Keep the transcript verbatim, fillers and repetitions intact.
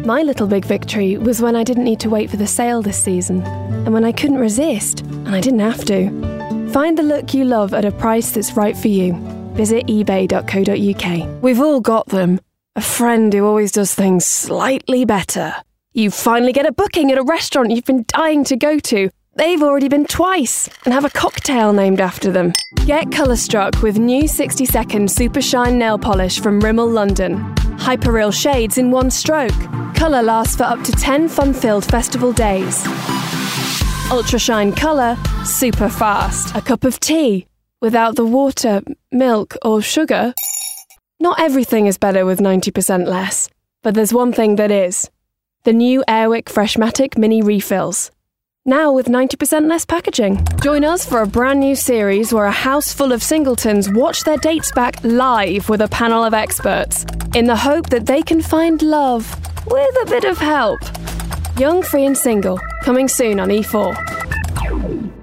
My little big victory was when I didn't need to wait for the sale this season, and when I couldn't resist, and I didn't have to. Find the look you love at a price that's right for you. Visit ebay dot co dot uk. We've all got them. A friend who always does things slightly better. You finally get a booking at a restaurant you've been dying to go to. They've already been twice and have a cocktail named after them. Get colour-struck with new sixty second Super Shine nail polish from Rimmel London. Hyper-real shades in one stroke. Colour lasts for up to ten fun-filled festival days. Ultra Shine Colour, super fast. A cup of tea without the water, milk or sugar. Not everything is better with ninety percent less, but there's one thing that is. The new Airwick Freshmatic Mini Refills. Now with ninety percent less packaging. Join us for a brand new series where a house full of singletons watch their dates back live with a panel of experts, in the hope that they can find love with a bit of help. Young, Free and Single, coming soon on E four.